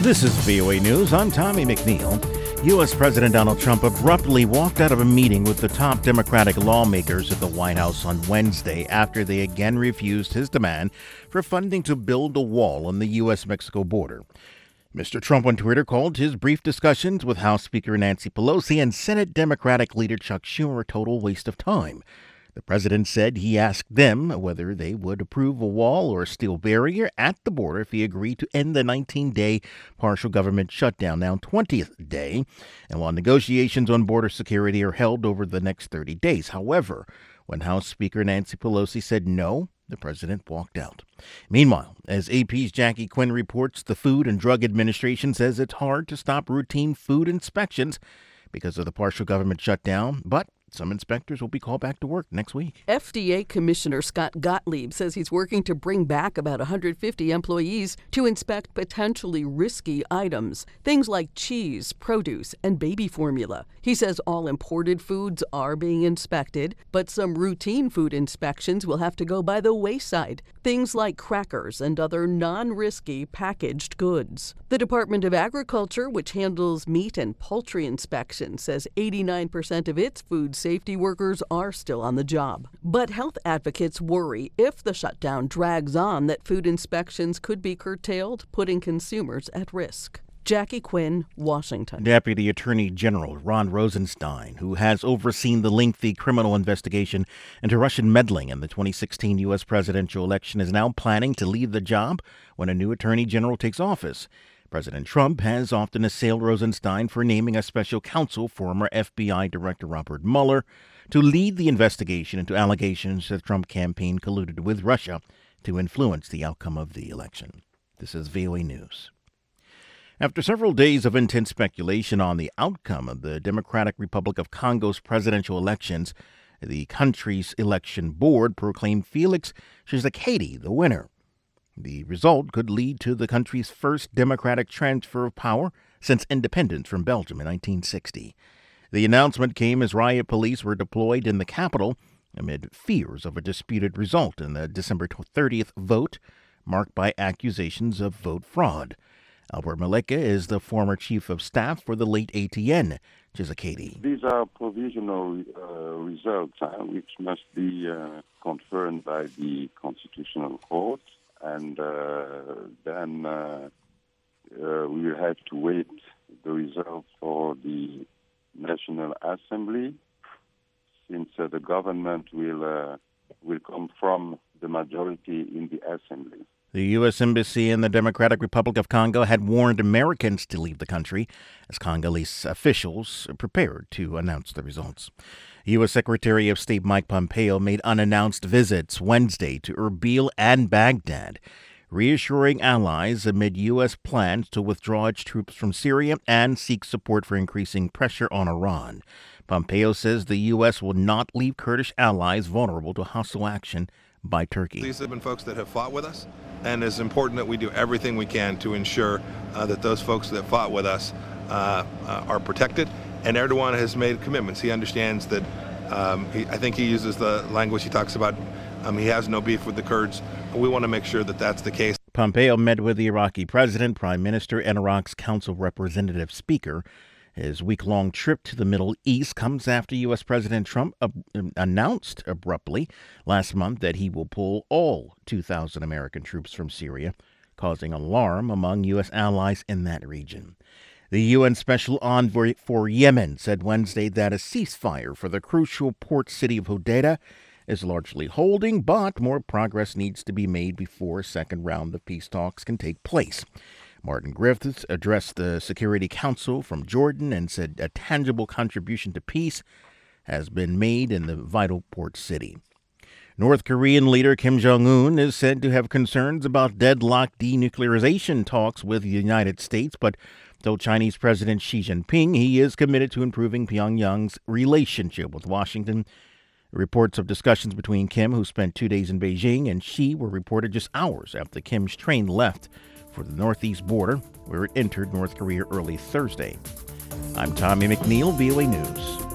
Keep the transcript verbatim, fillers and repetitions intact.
This is V O A News. I'm Tommy McNeil. U S. President Donald Trump abruptly walked out of a meeting with the top Democratic lawmakers at the White House on Wednesday after they again refused his demand for funding to build a wall on the U S Mexico border. Mister Trump on Twitter called his brief discussions with House Speaker Nancy Pelosi and Senate Democratic leader Chuck Schumer a total waste of time. The president said he asked them whether they would approve a wall or a steel barrier at the border if he agreed to end the nineteen-day partial government shutdown, now twentieth day, and while negotiations on border security are held over the next thirty days. However, when House Speaker Nancy Pelosi said no, the president walked out. Meanwhile, as A P's Jackie Quinn reports, the Food and Drug Administration says it's hard to stop routine food inspections because of the partial government shutdown, but some inspectors will be called back to work next week. F D A Commissioner Scott Gottlieb says he's working to bring back about one hundred fifty employees to inspect potentially risky items, things like cheese, produce, and baby formula. He says all imported foods are being inspected, but some routine food inspections will have to go by the wayside, things like crackers and other non-risky packaged goods. The Department of Agriculture, which handles meat and poultry inspections, says eighty-nine percent of its food safety workers are still on the job. But health advocates worry if the shutdown drags on that food inspections could be curtailed, putting consumers at risk. Jackie Quinn, Washington. Deputy Attorney General Ron Rosenstein, who has overseen the lengthy criminal investigation into Russian meddling in the twenty sixteen U S presidential election, is now planning to leave the job when a new attorney general takes office. President Trump has often assailed Rosenstein for naming a special counsel, former F B I Director Robert Mueller, to lead the investigation into allegations that the Trump campaign colluded with Russia to influence the outcome of the election. This is V O A News. After several days of intense speculation on the outcome of the Democratic Republic of Congo's presidential elections, the country's election board proclaimed Felix Tshisekedi the winner. The result could lead to the country's first democratic transfer of power since independence from Belgium in nineteen sixty. The announcement came as riot police were deployed in the capital amid fears of a disputed result in the December thirtieth vote, marked by accusations of vote fraud. Albert Maleka is the former chief of staff for the late A T N Tshisekedi. These are provisional uh, results, uh, which must be uh, confirmed by the Constitutional Court. And uh, then uh, uh, we will have to wait the result for the National Assembly, since uh, the government will uh, will come from the majority in the Assembly. The U S. Embassy in the Democratic Republic of Congo had warned Americans to leave the country as Congolese officials prepared to announce the results. U S. Secretary of State Mike Pompeo made unannounced visits Wednesday to Erbil and Baghdad, reassuring allies amid U S plans to withdraw its troops from Syria and seek support for increasing pressure on Iran. Pompeo says the U S will not leave Kurdish allies vulnerable to hostile action by Turkey. These have been folks that have fought with us, and it's important that we do everything we can to ensure uh, that those folks that fought with us uh, uh, are protected. And Erdogan has made commitments. He understands that, um, he, I think he uses the language, he talks about um, he has no beef with the Kurds. We want to make sure that that's the case. Pompeo met with the Iraqi president, prime minister, and Iraq's Council of Representatives speaker. His week-long trip to the Middle East comes after U S. President Trump ab- announced abruptly last month that he will pull all two thousand American troops from Syria, causing alarm among U S allies in that region. The U N Special Envoy for Yemen said Wednesday that a ceasefire for the crucial port city of Hodeidah is largely holding, but more progress needs to be made before a second round of peace talks can take place. Martin Griffiths addressed the Security Council from Jordan and said a tangible contribution to peace has been made in the vital port city. North Korean leader Kim Jong-un is said to have concerns about deadlocked denuclearization talks with the United States, but told Chinese President Xi Jinping he is committed to improving Pyongyang's relationship with Washington. Reports of discussions between Kim, who spent two days in Beijing, and Xi were reported just hours after Kim's train left for the northeast border, where it entered North Korea early Thursday. I'm Tommy McNeil, V O A News.